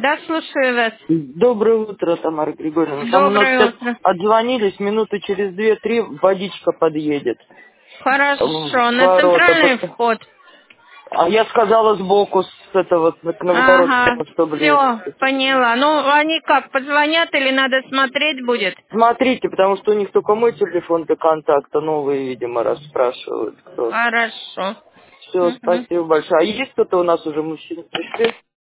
Да, слушаю вас. Доброе утро, Тамара Григорьевна. Там у нас Доброе сейчас утро. отзвонились, минуты через 2-3 водичка подъедет Хорошо, в на ворота. центральный вход. А я сказала сбоку, с этого, с Ага, Новгородского, что ближе. все, поняла. Ну, они как, позвонят или надо смотреть будет? Смотрите, потому что у них только мой телефон до контакта, новые, видимо, расспрашивают кто. Хорошо. Все, Мгм. спасибо большое. А есть кто-то у нас уже мужчины пришли?